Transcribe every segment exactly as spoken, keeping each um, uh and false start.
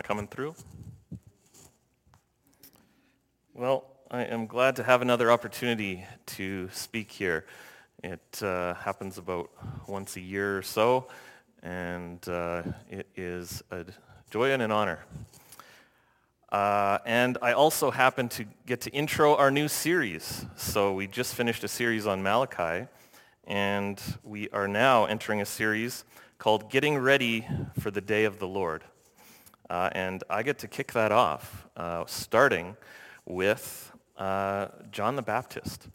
coming through? Well, I am glad to have another opportunity to speak here. It uh, happens about once a year or so, and uh, it is a joy and an honor. Uh, and I also happen to get to intro our new series. So we just finished a series on Malachi, and we are now entering a series called Getting Ready for the Day of the Lord. Uh, and I get to kick that off, uh, starting with uh, John the Baptist.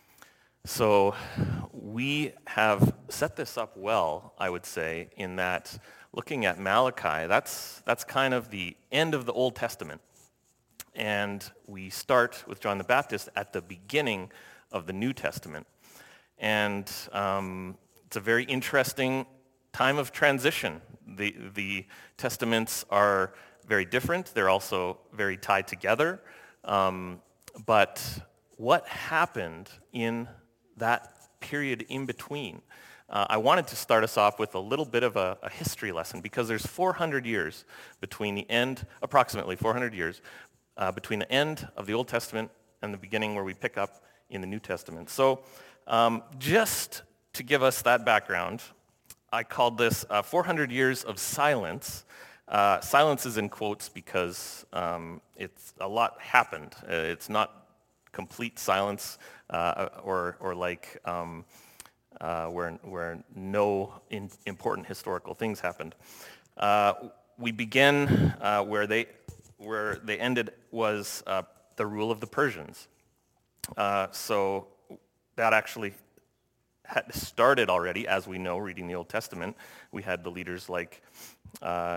So we have set this up well, I would say, in that looking at Malachi, that's, that's kind of the end of the Old Testament. And we start with John the Baptist at the beginning of the New Testament. And um, it's a very interesting time of transition. The, the testaments are very different. They're also very tied together. Um, but what happened in that period in between? Uh, I wanted to start us off with a little bit of a, a history lesson, because there's four hundred years between the end, approximately four hundred years, uh, between the end of the Old Testament and the beginning where we pick up in the New Testament. So um, just to give us that background, I called this uh, four hundred years of silence. Uh, silence is in quotes because um, it's a lot happened. Uh, it's not complete silence uh, or or like um, uh, where where no in, important historical things happened. Uh, we begin uh, where they where they ended was uh, the rule of the Persians. Uh, so that actually had started already, as we know, reading the Old Testament. We had the leaders like uh,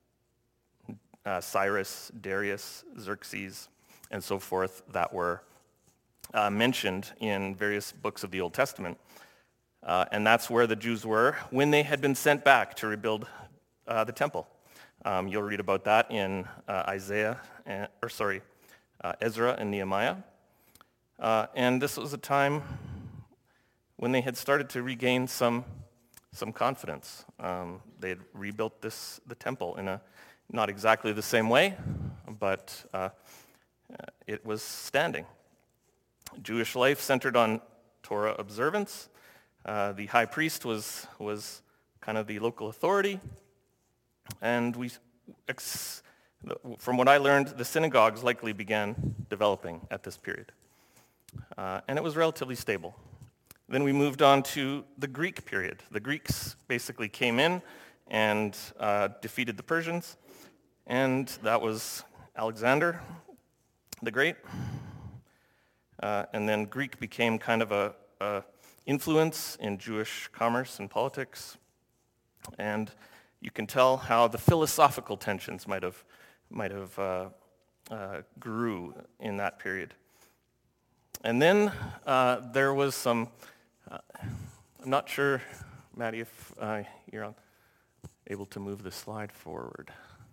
uh, Cyrus, Darius, Xerxes, and so forth that were uh, mentioned in various books of the Old Testament. Uh, and that's where the Jews were when they had been sent back to rebuild uh, the temple. Um, you'll read about that in uh, Isaiah, and, or sorry, uh, Ezra and Nehemiah. Uh, and this was a time when they had started to regain some some confidence. Um, they had rebuilt this the temple in a not exactly the same way, but uh, it was standing. Jewish life centered on Torah observance. Uh, the high priest was was kind of the local authority, and we, ex, from what I learned, the synagogues likely began developing at this period, uh, and it was relatively stable. Then we moved on to the Greek period. The Greeks basically came in and uh, defeated the Persians, and that was Alexander the Great. Uh, and then Greek became kind of a, a influence in Jewish commerce and politics, and you can tell how the philosophical tensions might have might have uh, uh, grew in that period. And then uh, there was some. Uh, I'm not sure, Maddie, if uh, you're on, able to move the slide forward.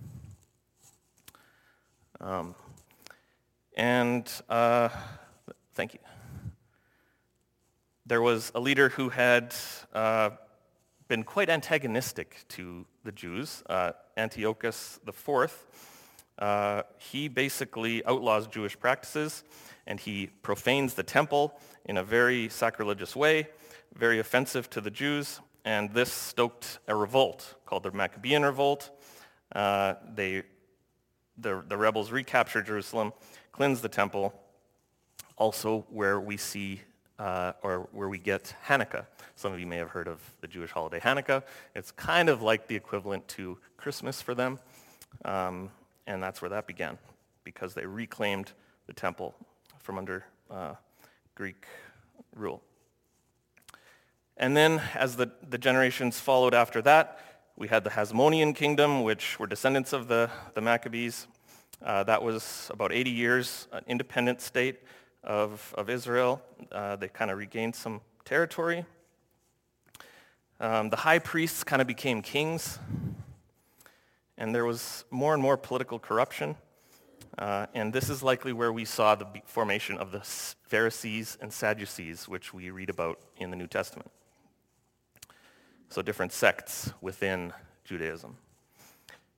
Um, and uh, thank you. There was a leader who had uh, been quite antagonistic to the Jews, uh, Antiochus the Fourth. Uh, he basically outlaws Jewish practices, and he profanes the temple in a very sacrilegious way, very offensive to the Jews, and this stoked a revolt called the Maccabean Revolt. Uh, they, the, the rebels recaptured Jerusalem, cleansed the temple, also where we see, uh, or where we get Hanukkah. Some of you may have heard of the Jewish holiday Hanukkah. It's kind of like the equivalent to Christmas for them, um, and that's where that began, because they reclaimed the temple from under uh, Greek rule. And then as the, the generations followed after that, we had the Hasmonean kingdom, which were descendants of the, the Maccabees. Uh, that was about eighty years, an independent state of, of Israel. Uh, they kind of regained some territory. Um, the high priests kind of became kings, and there was more and more political corruption. Uh, and this is likely where we saw the formation of the Pharisees and Sadducees, which we read about in the New Testament. So different sects within Judaism.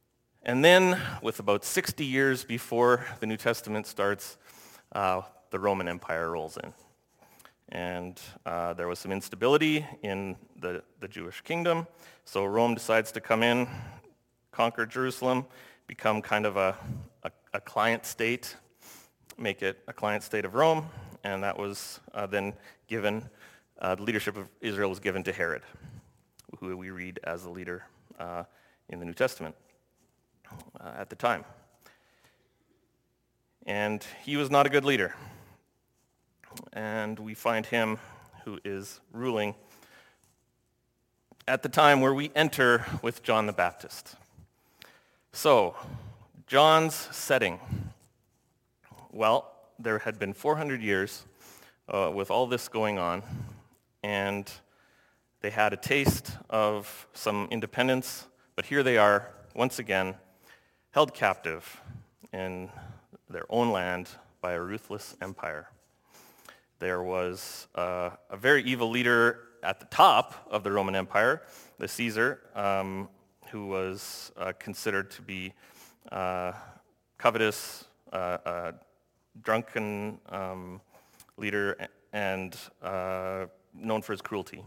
And then, with about sixty years before the New Testament starts, uh, the Roman Empire rolls in. And uh, there was some instability in the, the Jewish kingdom, so Rome decides to come in, conquer Jerusalem, become kind of a, a, a client state, make it a client state of Rome, and that was uh, then given, uh, the leadership of Israel was given to Herod, who we read as the leader uh, in the New Testament uh, at the time. And he was not a good leader. And we find him who is ruling at the time where we enter with John the Baptist. So, John's setting. Well, there had been four hundred years uh, with all this going on, and they had a taste of some independence, but here they are, once again, held captive in their own land by a ruthless empire. There was uh, a very evil leader at the top of the Roman Empire, the Caesar, um, who was uh, considered to be uh, covetous, uh, uh, drunken um, leader, and uh, known for his cruelty.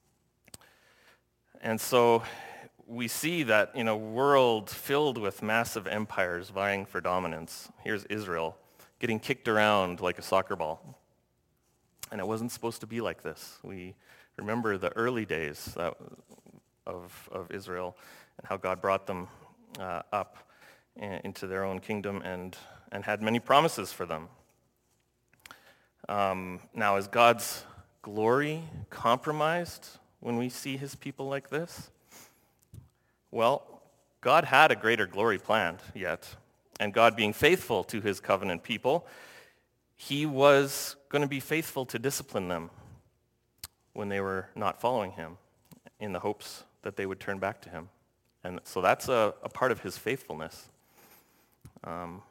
And so we see that in a world filled with massive empires vying for dominance, here's Israel getting kicked around like a soccer ball. And it wasn't supposed to be like this. We remember the early days that, of, of Israel and how God brought them uh, up into their own kingdom and, and had many promises for them. Um, now, is God's glory compromised when we see his people like this? Well, God had a greater glory planned yet, and God being faithful to his covenant people, he was going to be faithful to discipline them when they were not following him in the hopes that they would turn back to him. And so that's a, a part of his faithfulness. Um,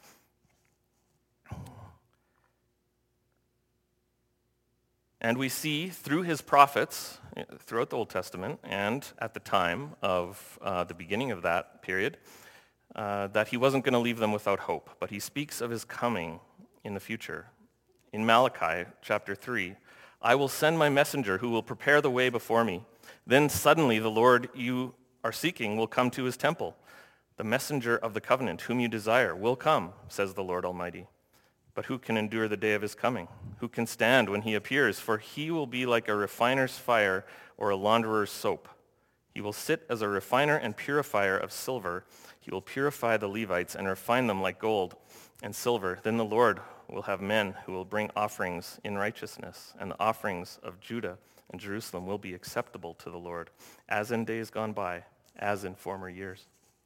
and we see through his prophets throughout the Old Testament and at the time of uh, the beginning of that period uh, that he wasn't going to leave them without hope, but he speaks of his coming in the future. In Malachi chapter three, I will send my messenger who will prepare the way before me. Then suddenly the Lord you are seeking will come to his temple. The messenger of the covenant whom you desire will come, says the Lord Almighty. But who can endure the day of his coming? Who can stand when he appears? For he will be like a refiner's fire or a launderer's soap. He will sit as a refiner and purifier of silver. He will purify the Levites and refine them like gold and silver. Then the Lord will have men who will bring offerings in righteousness, and the offerings of Judah and Jerusalem will be acceptable to the Lord, as in days gone by, as in former years.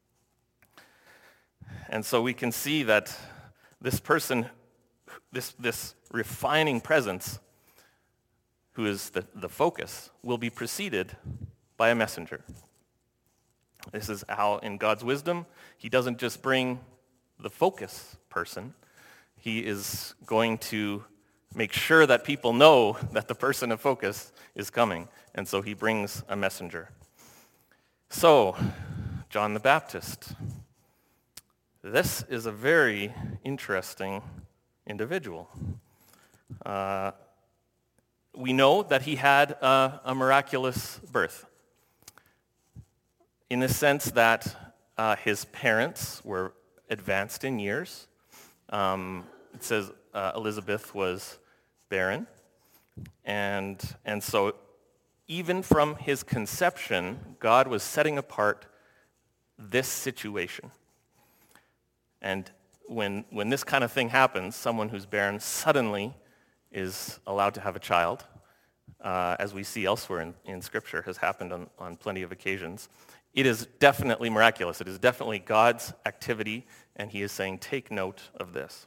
And so we can see that this person, this, this refining presence, who is the, the focus, will be preceded by a messenger. This is how, in God's wisdom, he doesn't just bring the focus person. He is going to make sure that people know that the person of focus is coming. And so he brings a messenger. So, John the Baptist. This is a very interesting individual. Uh, we know that he had a, a miraculous birth, in the sense that uh, his parents were advanced in years. Um, it says uh, Elizabeth was barren, and and so even from his conception, God was setting apart this situation. And when when this kind of thing happens, someone who's barren suddenly is allowed to have a child, uh, as we see elsewhere in, in Scripture, has happened on, on plenty of occasions. It is definitely miraculous. It is definitely God's activity, and he is saying, take note of this.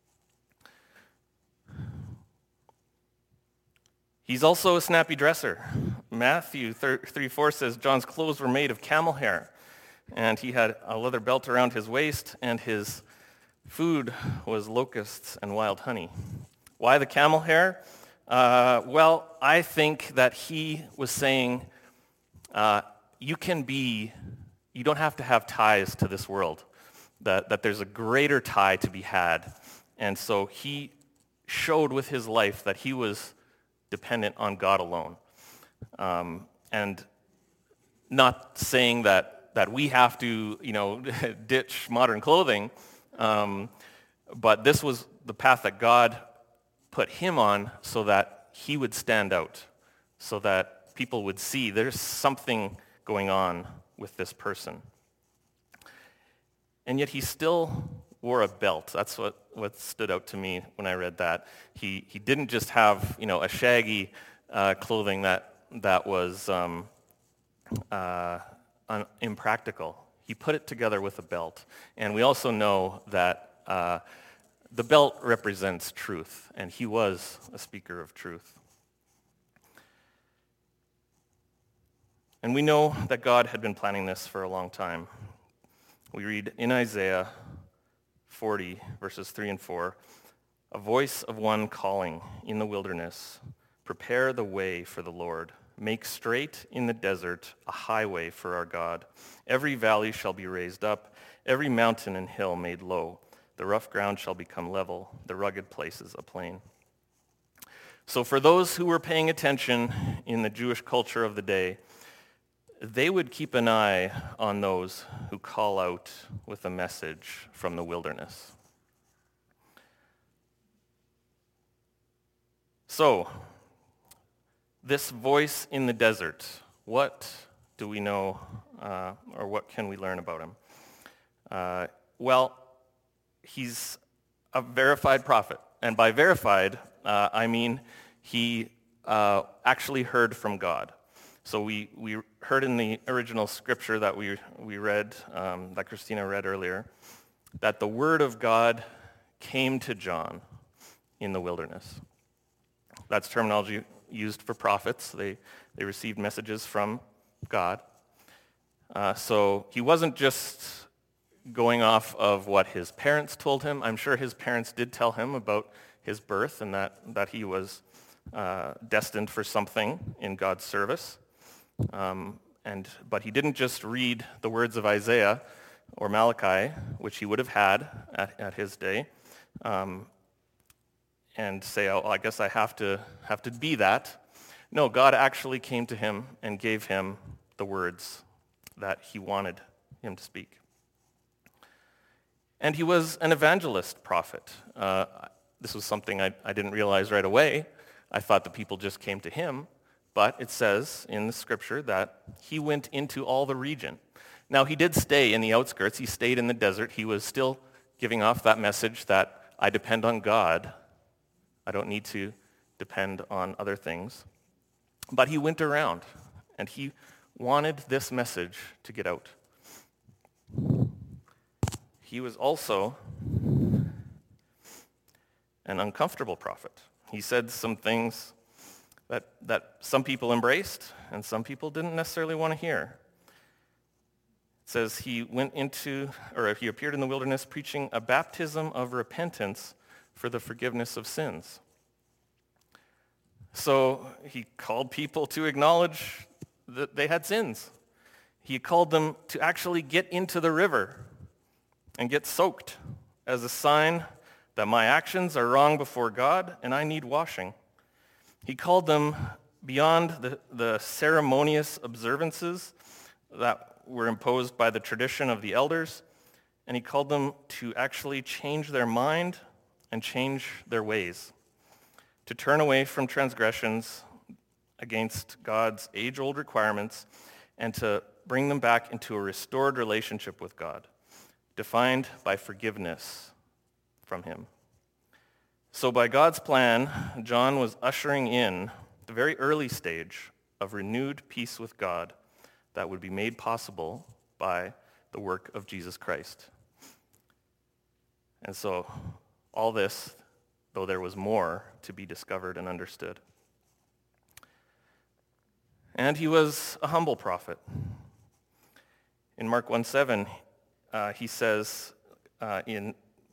He's also a snappy dresser. Matthew three four says, John's clothes were made of camel hair, and he had a leather belt around his waist, and his food was locusts and wild honey. Why the camel hair? Uh, well, I think that he was saying, uh, you can be you don't have to have ties to this world, that, that there's a greater tie to be had. And so he showed with his life that he was dependent on God alone. Um, and not saying that, that we have to, you know, ditch modern clothing, um, but this was the path that God put him on so that he would stand out, so that people would see there's something going on with this person. And yet he still wore a belt. That's what, what stood out to me when I read that. He he didn't just have, you know, a shaggy uh, clothing that that was um, uh, un- impractical. He put it together with a belt. And we also know that uh, the belt represents truth, and he was a speaker of truth. And we know that God had been planning this for a long time. We read in Isaiah forty, verses three and four, "A voice of one calling in the wilderness, prepare the way for the Lord. Make straight in the desert a highway for our God. Every valley shall be raised up, every mountain and hill made low. The rough ground shall become level, the rugged places a plain." So for those who were paying attention in the Jewish culture of the day, they would keep an eye on those who call out with a message from the wilderness. So, this voice in the desert, what do we know, uh, or what can we learn about him? Uh, well, he's a verified prophet. And by verified, uh, I mean he uh, actually heard from God. So we, we heard in the original scripture that we, we read, um, that Christina read earlier, that the word of God came to John in the wilderness. That's terminology used for prophets. They, they received messages from God. Uh, so he wasn't just going off of what his parents told him. I'm sure his parents did tell him about his birth and that, that he was uh, destined for something in God's service. Um, and but he didn't just read the words of Isaiah or Malachi, which he would have had at, at his day, um, and say, "Oh, I guess I have to have to be that." No, God actually came to him and gave him the words that he wanted him to speak. And he was an evangelist prophet. Uh, this was something I, I didn't realize right away. I thought the people just came to him. But it says in the scripture that he went into all the region. Now, he did stay in the outskirts. He stayed in the desert. He was still giving off that message that I depend on God. I don't need to depend on other things. But he went around, and he wanted this message to get out. He was also an uncomfortable prophet. He said some things that, that some people embraced and some people didn't necessarily want to hear. It says he went into, or he appeared in the wilderness preaching a baptism of repentance for the forgiveness of sins. So he called people to acknowledge that they had sins. He called them to actually get into the river and get soaked as a sign that my actions are wrong before God and I need washing. He called them beyond the, the ceremonious observances that were imposed by the tradition of the elders, and he called them to actually change their mind and change their ways, to turn away from transgressions against God's age-old requirements and to bring them back into a restored relationship with God, defined by forgiveness from him. So by God's plan, John was ushering in the very early stage of renewed peace with God that would be made possible by the work of Jesus Christ. And so all this, though there was more to be discovered and understood. And he was a humble prophet. In Mark one seven, uh, he says uh, in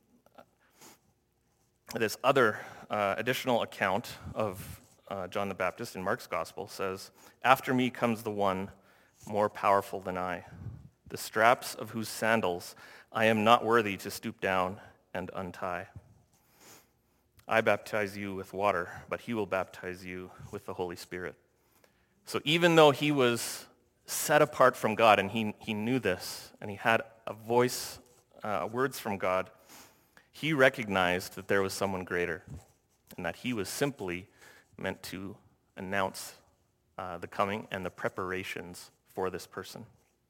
this other uh, additional account of uh, John the Baptist in Mark's gospel says, "After me comes the one more powerful than I, the straps of whose sandals I am not worthy to stoop down and untie. I baptize you with water, but he will baptize you with the Holy Spirit." So even though he was set apart from God, and he, he knew this, and he had a voice, uh, words from God, he recognized that there was someone greater, and that he was simply meant to announce uh, the coming and the preparations for this person.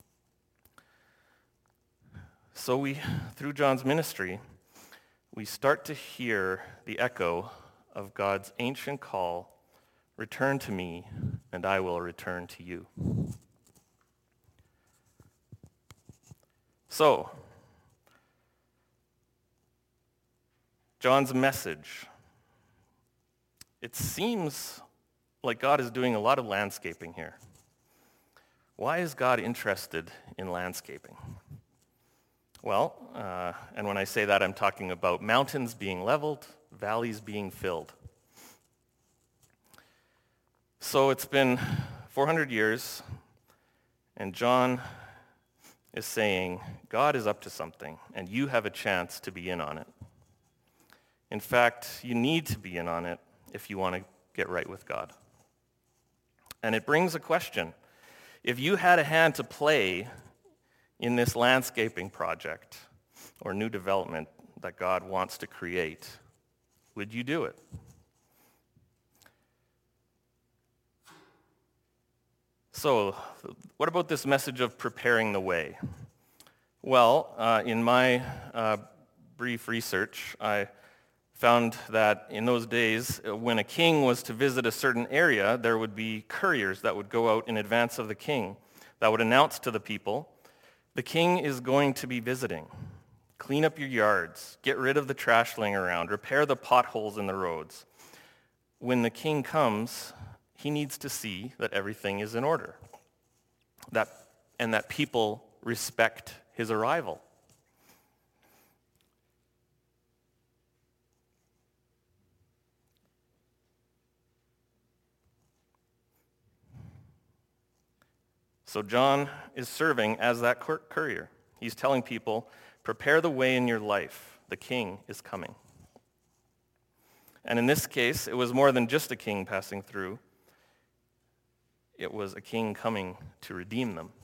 So we, through John's ministry, we start to hear the echo of God's ancient call, "Return to me, and I will return to you." So, John's message. It seems like God is doing a lot of landscaping here. Why is God interested in landscaping? Well, uh, and when I say that, I'm talking about mountains being leveled, valleys being filled. So it's been four hundred years, and John is saying, God is up to something, and you have a chance to be in on it. In fact, you need to be in on it if you want to get right with God. And it brings a question. If you had a hand to play in this landscaping project or new development that God wants to create, would you do it? So, what about this message of preparing the way? Well, uh, in my uh, brief research, I found that in those days, when a king was to visit a certain area, there would be couriers that would go out in advance of the king that would announce to the people, "The king is going to be visiting. Clean up your yards, get rid of the trash laying around, repair the potholes in the roads. When the king comes, he needs to see that everything is in order, that and that people respect his arrival." So John is serving as that courier. He's telling people, prepare the way in your life. The king is coming. And in this case, it was more than just a king passing through. It was a king coming to redeem them.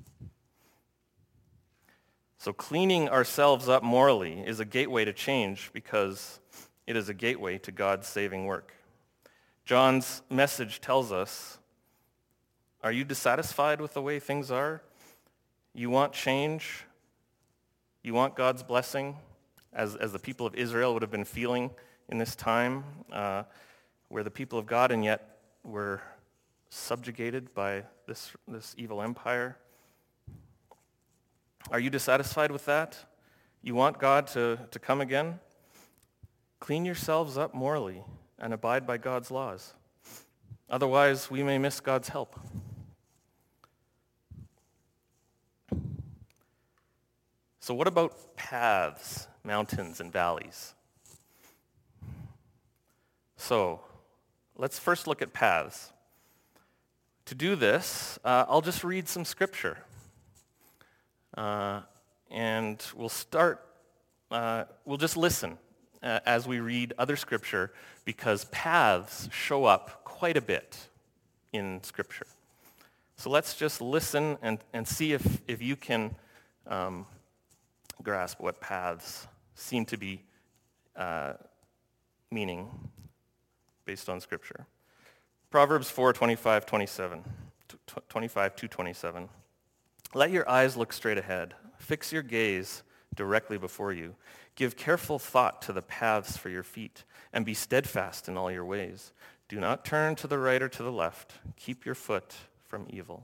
So cleaning ourselves up morally is a gateway to change because it is a gateway to God's saving work. John's message tells us, are you dissatisfied with the way things are? You want change? You want God's blessing, as, as the people of Israel would have been feeling in this time, uh, where the people of God and yet were subjugated by this, this evil empire? Are you dissatisfied with that? You want God to, to come again? Clean yourselves up morally and abide by God's laws. Otherwise, we may miss God's help. So what about paths, mountains, and valleys? So let's first look at paths. To do this, uh, I'll just read some scripture. Uh, and we'll start, uh, we'll just listen uh, as we read other scripture, because paths show up quite a bit in scripture. So let's just listen and, and see if, if you can um, grasp what paths seem to be uh, meaning based on scripture. Proverbs four, twenty-five, twenty-seven, twenty-five to twenty-seven. Let your eyes look straight ahead. Fix your gaze directly before you. Give careful thought to the paths for your feet, and be steadfast in all your ways. Do not turn to the right or to the left. Keep your foot from evil.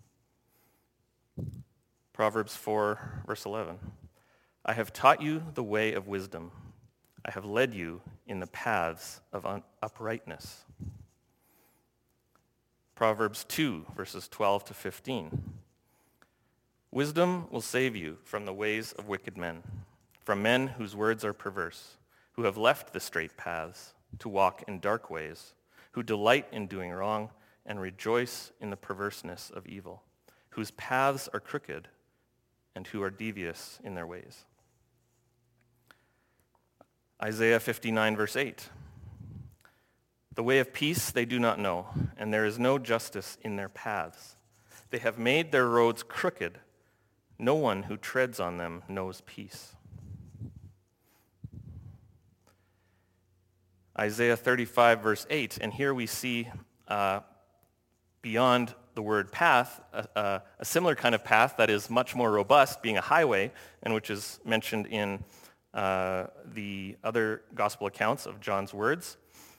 Proverbs four, verse eleven. I have taught you the way of wisdom. I have led you in the paths of un- uprightness. Proverbs two, verses twelve to fifteen. Wisdom will save you from the ways of wicked men, from men whose words are perverse, who have left the straight paths to walk in dark ways, who delight in doing wrong and rejoice in the perverseness of evil, whose paths are crooked, and who are devious in their ways. Isaiah fifty-nine, verse eight. The way of peace they do not know, and there is no justice in their paths. They have made their roads crooked. No one who treads on them knows peace. Isaiah thirty-five, verse eight, and here we see uh, beyond the word path, a, a, a similar kind of path that is much more robust, being a highway, and which is mentioned in uh, the other gospel accounts of John's words.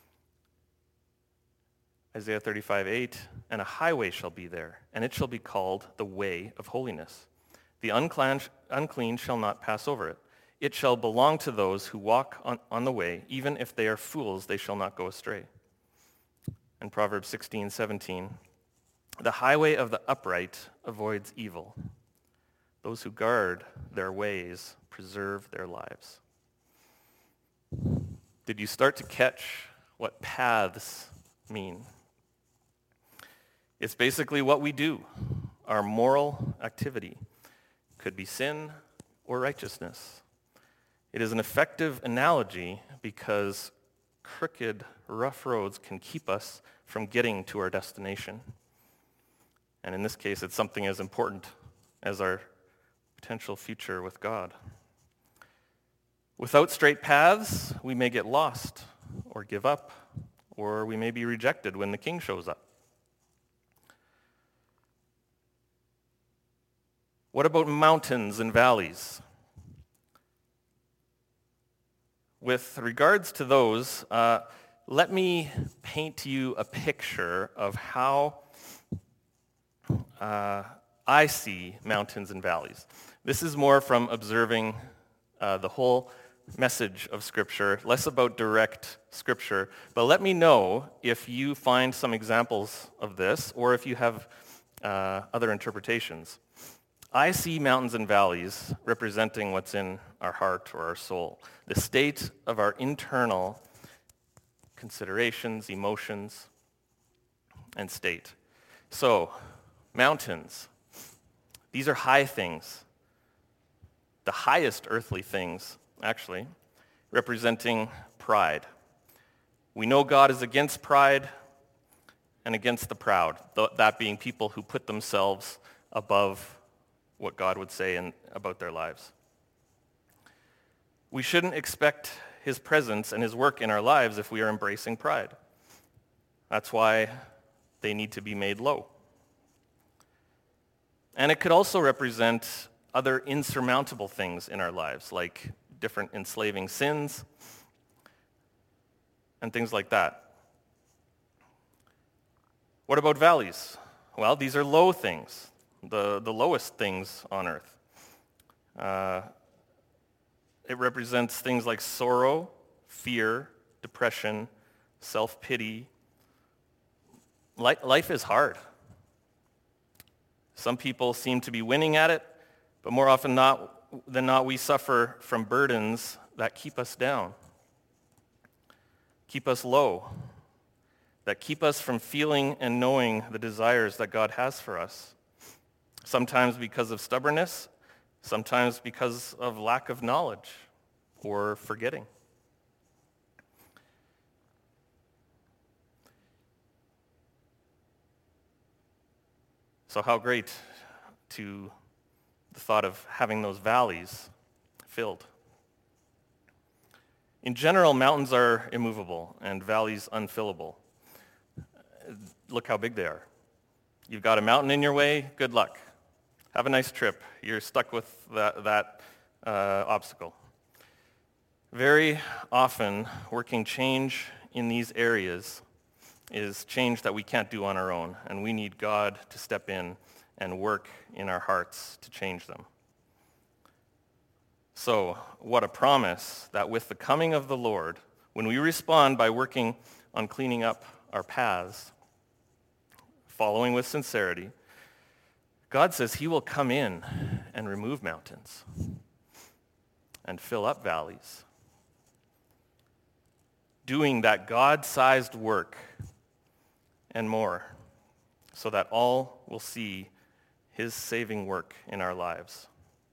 Isaiah thirty-five, eight, and a highway shall be there, and it shall be called the way of holiness. The unclean, unclean shall not pass over it. It shall belong to those who walk on, on the way. Even if they are fools, they shall not go astray. And Proverbs sixteen, seventeen, the highway of the upright avoids evil. Those who guard their ways preserve their lives. Did you start to catch what paths mean? It's basically what we do, our moral activity. Could be sin or righteousness. It is an effective analogy because crooked, rough roads can keep us from getting to our destination. And in this case, it's something as important as our potential future with God. Without straight paths, we may get lost or give up, or we may be rejected when the king shows up. What about mountains and valleys? With regards to those, uh, let me paint to you a picture of how uh, I see mountains and valleys. This is more from observing uh, the whole message of Scripture, less about direct Scripture, but let me know if you find some examples of this or if you have uh, other interpretations. I see mountains and valleys representing what's in our heart or our soul, the state of our internal considerations, emotions, and state. So, mountains, these are high things, the highest earthly things, actually, representing pride. We know God is against pride and against the proud, that being people who put themselves above what God would say in, about their lives. We shouldn't expect his presence and his work in our lives if we are embracing pride. That's why they need to be made low. And it could also represent other insurmountable things in our lives, like different enslaving sins and things like that. What about valleys? Well, these are low things. The, the lowest things on earth. Uh, it represents things like sorrow, fear, depression, self-pity. Life is hard. Some people seem to be winning at it, but more often not, than not, we suffer from burdens that keep us down, keep us low, that keep us from feeling and knowing the desires that God has for us. Sometimes because of stubbornness, sometimes because of lack of knowledge or forgetting. So how great to the thought of having those valleys filled. In general, mountains are immovable and valleys unfillable. Look how big they are. You've got a mountain in your way, good luck. Have a nice trip. You're stuck with that, that uh, obstacle. Very often, working change in these areas is change that we can't do on our own, and we need God to step in and work in our hearts to change them. So, what a promise that with the coming of the Lord, when we respond by working on cleaning up our paths, following with sincerity, God says he will come in and remove mountains and fill up valleys, doing that God-sized work and more, so that all will see his saving work in our lives.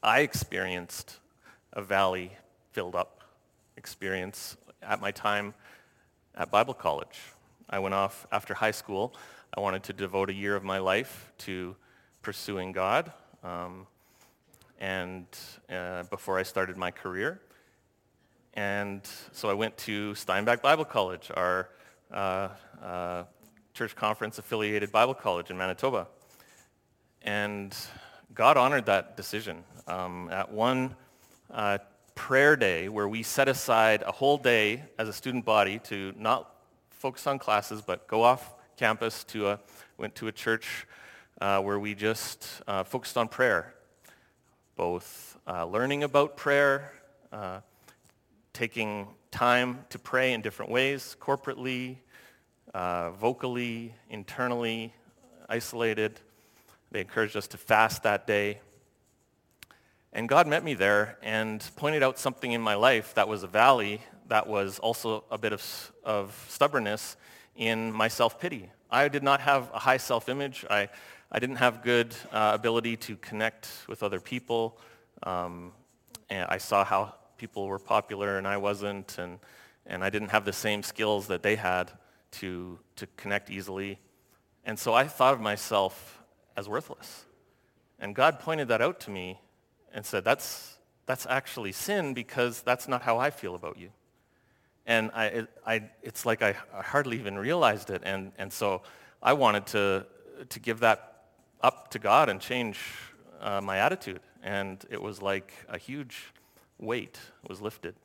I experienced a valley-filled up experience at my time at Bible college. I went off after high school. I wanted to devote a year of my life to pursuing God, um, and uh, before I started my career. And so I went to Steinbach Bible College, our uh, uh, church conference-affiliated Bible college in Manitoba. And God honored that decision. Um, at one uh, prayer day where we set aside a whole day as a student body to not focus on classes, but go off campus to a, went to a church uh, where we just uh, focused on prayer, both uh, learning about prayer, uh, taking time to pray in different ways, corporately, uh, vocally, internally, isolated. They encouraged us to fast that day. And God met me there and pointed out something in my life that was a valley, that was also a bit of, of stubbornness in my self-pity. I did not have a high self-image. I, I didn't have good uh, ability to connect with other people. Um, and I saw how people were popular and I wasn't, and, and I didn't have the same skills that they had to, to connect easily. And so I thought of myself as worthless. And God pointed that out to me and said, that's, that's actually sin, because that's not how I feel about you. And I, it, I, it's like I, I hardly even realized it. And, and so I wanted to, to give that up to God and change uh, my attitude. And it was like a huge weight was lifted.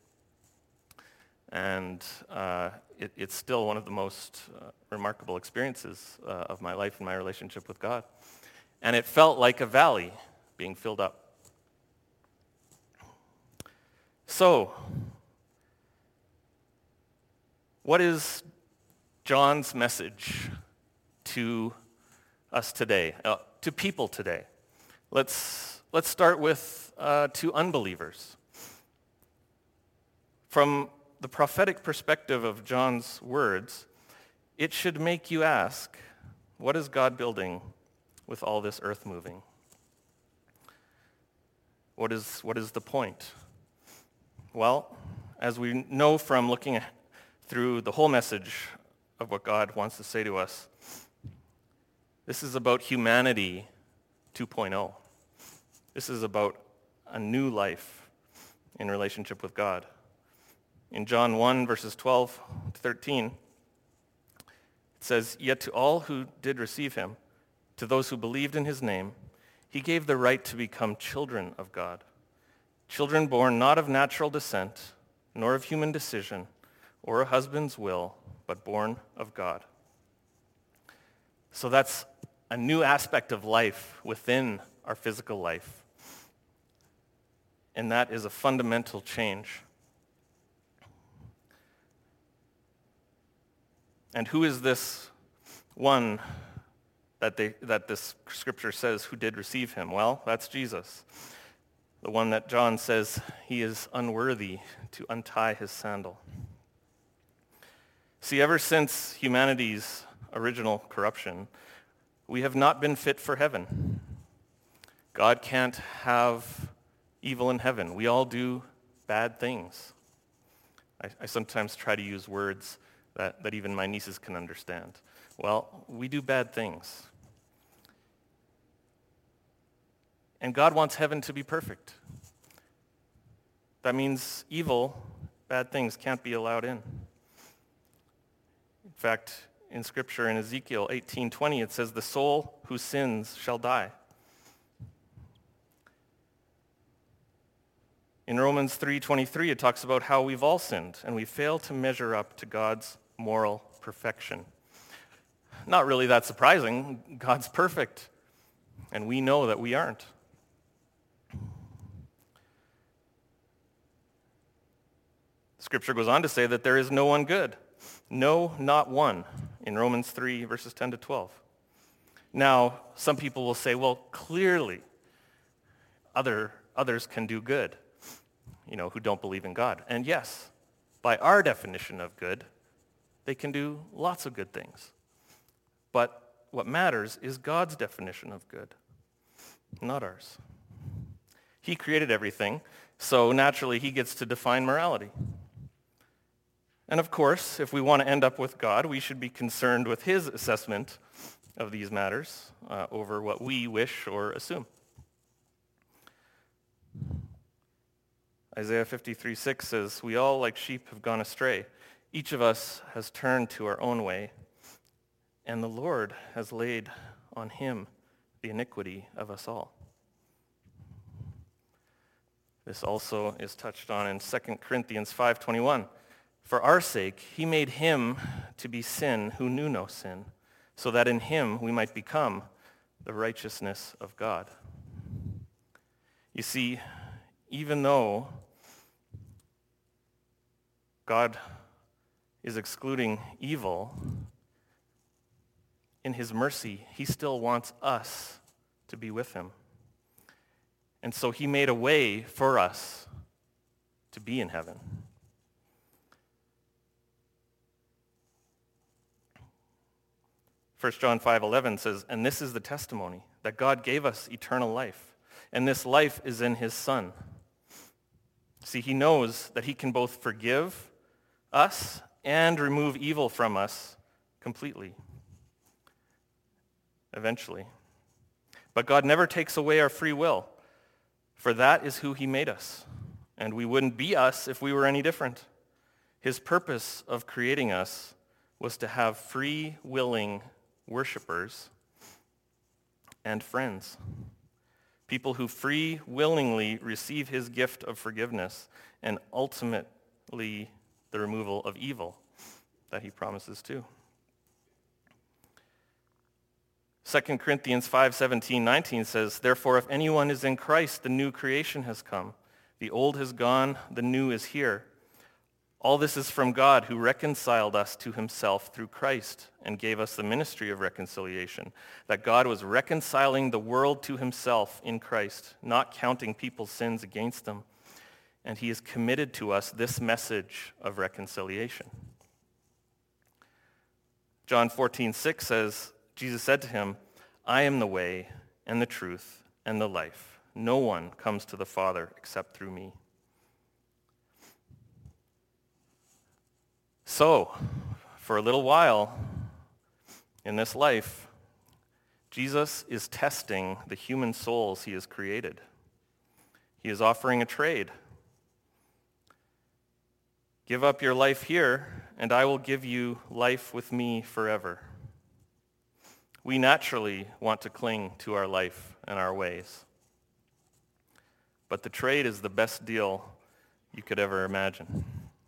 And uh, it, it's still one of the most uh, remarkable experiences uh, of my life and my relationship with God. And it felt like a valley being filled up. So, what is John's message to us today, uh, to people today? Let's, let's start with uh, to unbelievers. From the prophetic perspective of John's words, it should make you ask, what is God building with all this earth moving? What is, what is the point? Well, as we know from looking through the whole message of what God wants to say to us, this is about humanity two point oh. This is about a new life in relationship with God. In John one, verses twelve to thirteen, it says, "Yet to all who did receive him, to those who believed in his name, he gave the right to become children of God. Children born not of natural descent, nor of human decision, or a husband's will, but born of God." So that's a new aspect of life within our physical life. And that is a fundamental change. And who is this one that they that this scripture says who did receive him? Well, that's Jesus. The one that John says he is unworthy to untie his sandal. See, ever since humanity's original corruption, we have not been fit for heaven. God can't have evil in heaven. We all do bad things. I, I sometimes try to use words that, that even my nieces can understand. Well, we do bad things. And God wants heaven to be perfect. That means evil, bad things can't be allowed in. In fact, in Scripture, in Ezekiel eighteen twenty, it says, "The soul who sins shall die." In Romans three twenty-three, it talks about how we've all sinned and we fail to measure up to God's moral perfection. Not really that surprising. God's perfect, and we know that we aren't. Scripture goes on to say that there is no one good. No, not one, in Romans three, verses ten to twelve. Now, some people will say, well, clearly, other, others can do good, you know, who don't believe in God. And yes, by our definition of good, they can do lots of good things. But what matters is God's definition of good, not ours. He created everything, so naturally he gets to define morality. And of course, if we want to end up with God, we should be concerned with his assessment of these matters uh, over what we wish or assume. Isaiah fifty-three six says, "We all like sheep have gone astray. Each of us has turned to our own way, and the Lord has laid on him the iniquity of us all." This also is touched on in Second Corinthians five twenty-one. "For our sake he made him to be sin who knew no sin, so that in him we might become the righteousness of God." You see, even though God is excluding evil, in his mercy, he still wants us to be with him. And so he made a way for us to be in heaven. First John five eleven says, "And this is the testimony, that God gave us eternal life, and this life is in his Son." See, he knows that he can both forgive us and remove evil from us completely, eventually. But God never takes away our free will, for that is who he made us, and we wouldn't be us if we were any different. His purpose of creating us was to have free, willing worshipers and friends, people who free, willingly receive his gift of forgiveness and ultimately the removal of evil that he promises to. Second Corinthians five seventeen nineteen says, "Therefore, if anyone is in Christ, the new creation has come. The old has gone, the new is here. All this is from God, who reconciled us to himself through Christ and gave us the ministry of reconciliation, that God was reconciling the world to himself in Christ, not counting people's sins against them. And he has committed to us this message of reconciliation." John fourteen six says, Jesus said to him, "I am the way and the truth and the life. No one comes to the Father except through me." So, for a little while in this life, Jesus is testing the human souls he has created. He is offering a trade. "Give up your life here, and I will give you life with me forever." We naturally want to cling to our life and our ways. But the trade is the best deal you could ever imagine.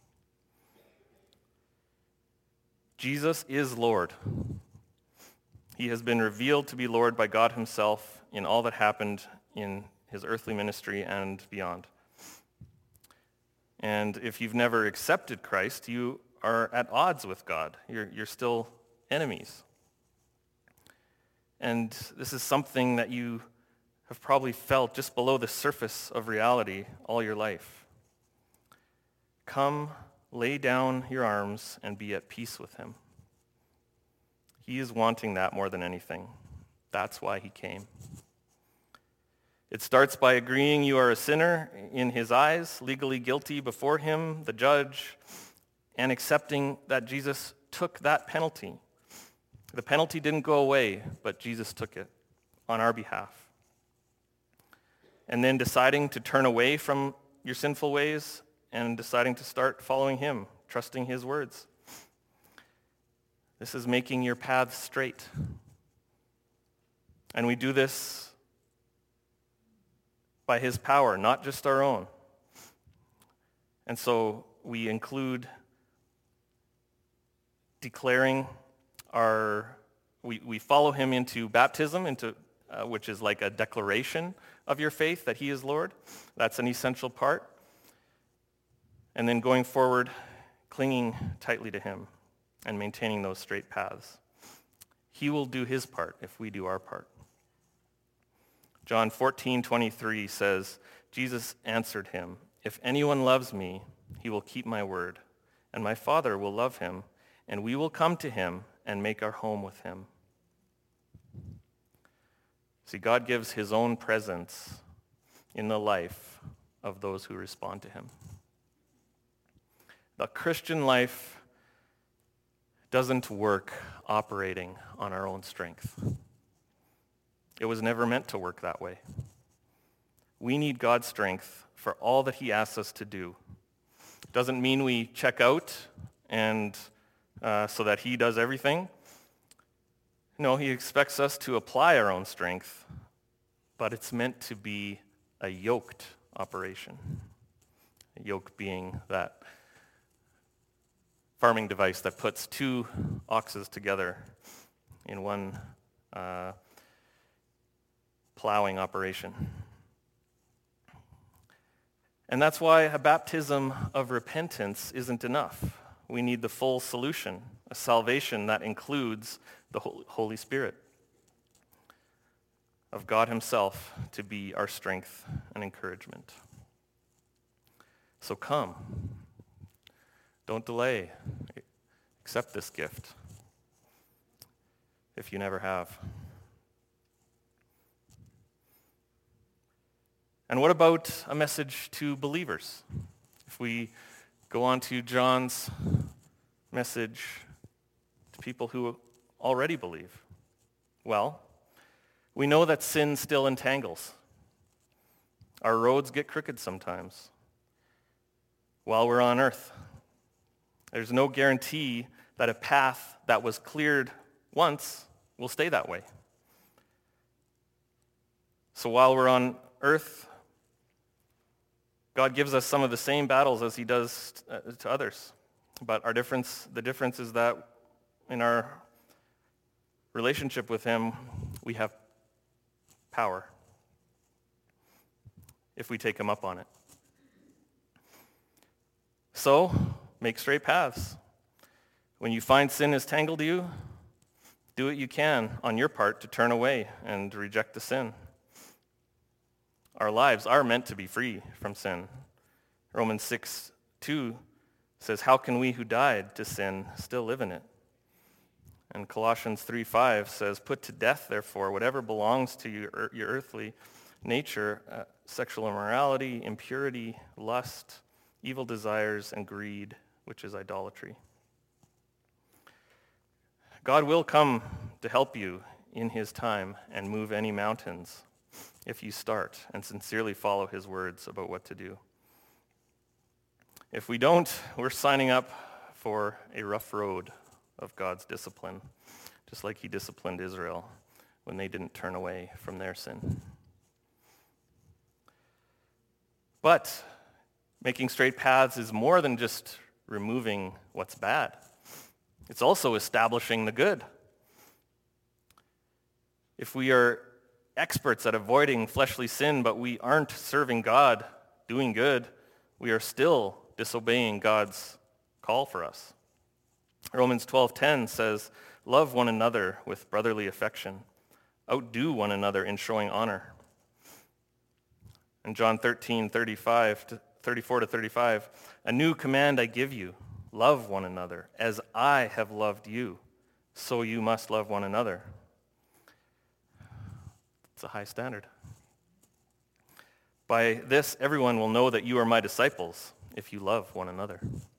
Jesus is Lord. He has been revealed to be Lord by God himself in all that happened in his earthly ministry and beyond. And if you've never accepted Christ, you are at odds with God. You're, you're still enemies. And this is something that you have probably felt just below the surface of reality all your life. Come, lay down your arms and be at peace with him. He is wanting that more than anything. That's why he came. It starts by agreeing you are a sinner in his eyes, legally guilty before him, the judge, and accepting that Jesus took that penalty. The penalty didn't go away, but Jesus took it on our behalf. And then deciding to turn away from your sinful ways and deciding to start following him, trusting his words. This is making your path straight. And we do this by his power, not just our own. And so we include declaring our, we, we follow him into baptism, into uh, which is like a declaration of your faith that he is Lord. That's an essential part. And then going forward, clinging tightly to him and maintaining those straight paths. He will do his part if we do our part. John fourteen twenty-three says, Jesus answered him, "If anyone loves me, he will keep my word, and my Father will love him, and we will come to him and make our home with him." See, God gives his own presence in the life of those who respond to him. The Christian life doesn't work operating on our own strength. It was never meant to work that way. We need God's strength for all that he asks us to do. Doesn't mean we check out and uh, so that he does everything. No, he expects us to apply our own strength, but it's meant to be a yoked operation. A yoke being that farming device that puts two oxes together in one uh, plowing operation. And that's why a baptism of repentance isn't enough. We need the full solution, a salvation that includes the Holy Spirit of God himself to be our strength and encouragement. So come. Don't delay. Accept this gift if you never have. And what about a message to believers? If we go on to John's message to people who already believe, well, we know that sin still entangles. Our roads get crooked sometimes while we're on earth. There's no guarantee that a path that was cleared once will stay that way. So while we're on earth, God gives us some of the same battles as he does to others. But our difference, the difference is that in our relationship with him, we have power if we take him up on it. So, make straight paths. When you find sin has tangled you, do what you can on your part to turn away and reject the sin. Our lives are meant to be free from sin. Romans six two says, how can we who died to sin still live in it? And Colossians three five says, put to death, therefore, whatever belongs to your, your earthly nature, uh, sexual immorality, impurity, lust, evil desires, and greed, which is idolatry. God will come to help you in his time and move any mountains if you start and sincerely follow his words about what to do. If we don't, we're signing up for a rough road of God's discipline, just like he disciplined Israel when they didn't turn away from their sin. But making straight paths is more than just removing what's bad. It's also establishing the good. If we are experts at avoiding fleshly sin, but we aren't serving God, doing good, we are still disobeying God's call for us. Romans twelve ten says, love one another with brotherly affection. Outdo one another in showing honor. And John thirteen thirty-five to thirty-four to thirty-five, a new command I give you, love one another. As I have loved you, so you must love one another. It's a high standard. By this, everyone will know that you are my disciples, if you love one another.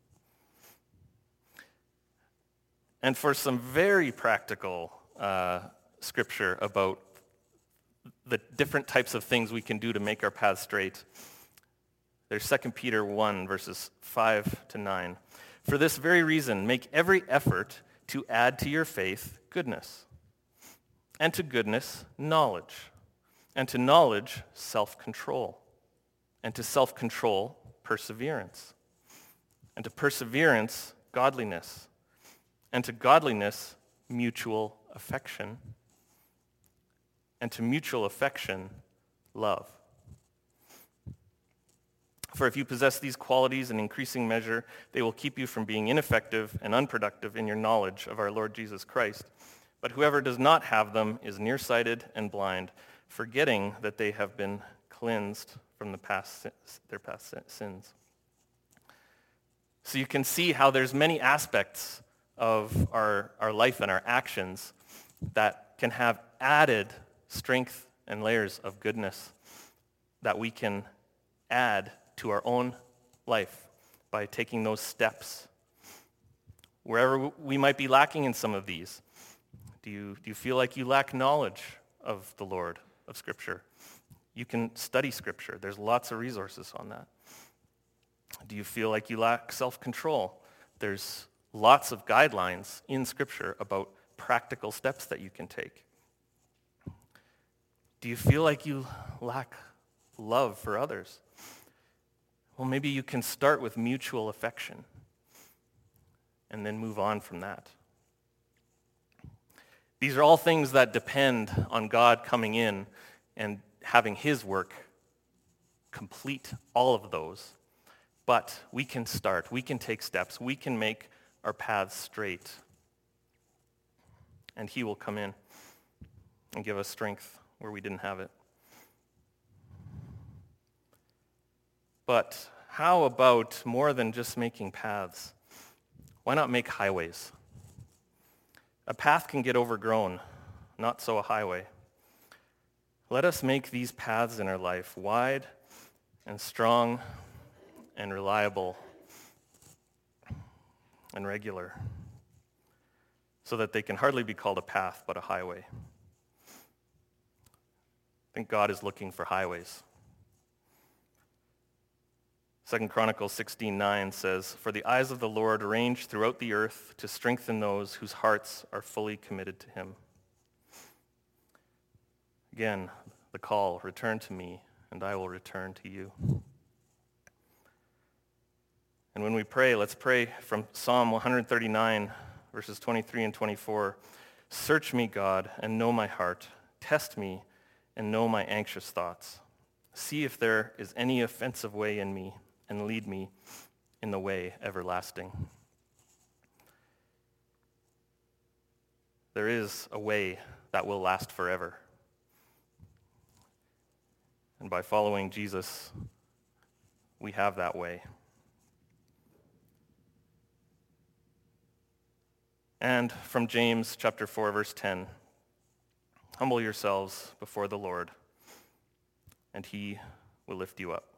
And for some very practical uh, scripture about the different types of things we can do to make our path straight, there's Second Peter one, verses five to nine. For this very reason, make every effort to add to your faith goodness, and to goodness, knowledge, and to knowledge, self-control, and to self-control, perseverance, and to perseverance, godliness, and to godliness, mutual affection, and to mutual affection, love. For if you possess these qualities in increasing measure, they will keep you from being ineffective and unproductive in your knowledge of our Lord Jesus Christ. But whoever does not have them is nearsighted and blind, forgetting that they have been cleansed from the past, their past sins. So you can see how there's many aspects of our, our life and our actions that can have added strength and layers of goodness that we can add to our own life by taking those steps. Wherever we might be lacking in some of these, do you, do you feel like you lack knowledge of the Lord, of Scripture? You can study Scripture. There's lots of resources on that. Do you feel like you lack self-control? There's lots of guidelines in Scripture about practical steps that you can take. Do you feel like you lack love for others? Well, maybe you can start with mutual affection and then move on from that. These are all things that depend on God coming in and having his work complete all of those. But we can start, we can take steps, we can make our paths straight. And he will come in and give us strength where we didn't have it. But how about more than just making paths? Why not make highways? A path can get overgrown, not so a highway. Let us make these paths in our life wide and strong and reliable and regular, so that they can hardly be called a path but a highway. I think God is looking for highways. Second Chronicles sixteen nine says, "For the eyes of the Lord range throughout the earth to strengthen those whose hearts are fully committed to him." Again, the call, return to me, and I will return to you. And when we pray, let's pray from Psalm one thirty-nine, verses twenty-three and twenty-four. "Search me, God, and know my heart. Test me and know my anxious thoughts. See if there is any offensive way in me, and lead me in the way everlasting." There is a way that will last forever. And by following Jesus, we have that way. And from James chapter four, verse ten, "Humble yourselves before the Lord, and he will lift you up."